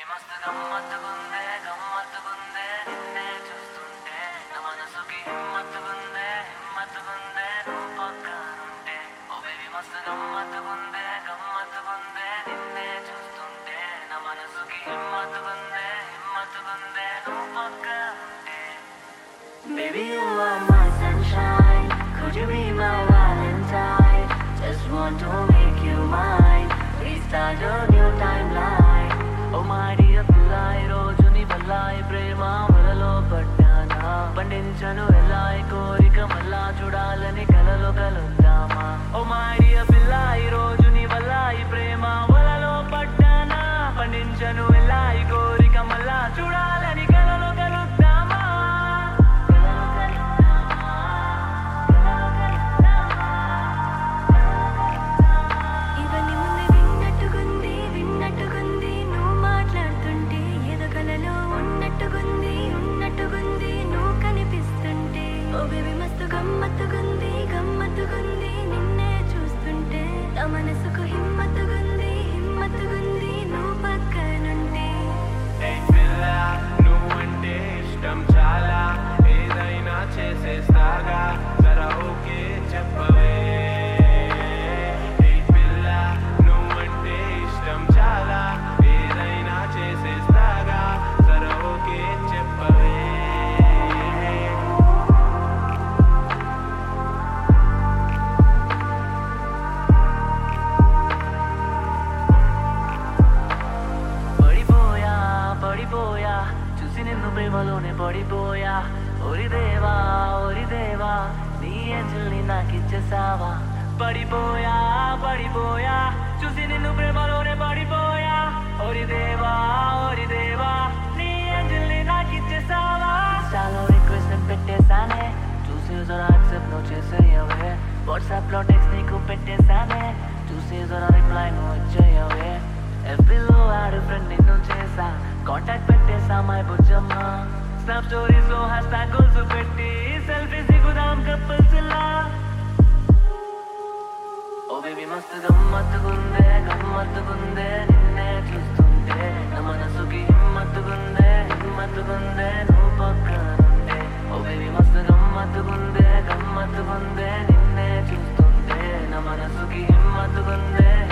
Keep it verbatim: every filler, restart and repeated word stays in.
మస్తు గమ్మత్తుగుందే గమ్మత్తుగుందే నిన్నే చూస్తుంటే నా మనసుకి హిమ్మత్తుగుందే హిమ్మత్తుగుందే నువ్వు పక్కనుంటే ఓ బేబీ మస్తు గమ్మత్తుగుందే గమ్మత్తుగుందే నిన్నే చూస్తుంటే నా మనసుకి హిమ్మత్తుగుందే హిమ్మత్తుగుందే నువ్వు పక్కనుంటే Baby, you are my sunshine. Could you be my Valentine? Just want to make you mine. Restart a new timeline. Oh my dear pilla, ee roju ni valla ee prema vaలలో పడ్డానా పండించను ఎలా ఈ కోరిక మళ్ళా చూడాలని కలలో కలుద్దామా Oh my dear pilla, ee roju ni valla ee prema vaలలో పడ్డానా పండించను ఎలా ఈ కోరిక మళ్ళా చూడాలని కలలో కలుద్దామా గమ్మత్తుగుంది గమ్మత్తుగుంది నిన్నే చూస్తుంటే నా మనసుకు హిమ్మత్తుగుంది హిమ్మత్తుగుంది నువ్వు పక్కనుంటే నువ్వంటే ఇష్టం చాలా ఏదైనా చేసేస్తాగా జరా ఓకే చెప్పవే పిల్ల నువ్వంటే ఇష్టం చాలా ఏదైనా చేసేస్తాగా జరా ఓకే చెప్పవే పడిపోయా చూసి నిన్ను ప్రేమలోనే పడిపోయా ఓరి దేవా ఓరి దేవా నీ ఏంజల్ని నాకిచ్చేసావా పడిపోయా పడిపోయా చూసి నిన్ను ప్రేమలోనే పడిపోయా ఓరి దేవా ఓరి దేవా నీ ఏంజల్ని నాకిచ్చేసావా చాలా రిక్వెస్ట్ పెట్టేశానే చూసి జరా యాక్సెప్ట్ నువ్వు చేసేయవే వాట్సాప్ లో టెక్స్ట్ నీకు పెట్టేశానే చూసి జరా రిప్లై నువ్వు ఇచ్చేయవే ఎఫ్బీలో యాడ్ ఫ్రెండ్ నిన్ను చేసా కాంటాక్ట్ పెట్టేసా మై బుజ్జమ్మ స్నాప్ స్టోరీస్ లో హ్యాష్ ట్యాగ్ గోల్స్ పెట్టి సెల్ఫీస్ దిగుదాం కపుల్స్ లా ఓ బేబీ మస్తు గమ్మత్తుగుందే గమ్మత్తుగుందే నిన్నే చూస్తుంటే నా మనసుకి హిమ్మత్తుగుందే హిమ్మత్తుగుందే నువ్వు పక్కనుంటే ఓ బేబీ మస్తు గమ్మత్తుగుందే గమ్మత్తుగుందే నిన్నే చూస్తుంటే నా మనసుకి హిమ్మత్తుగుందే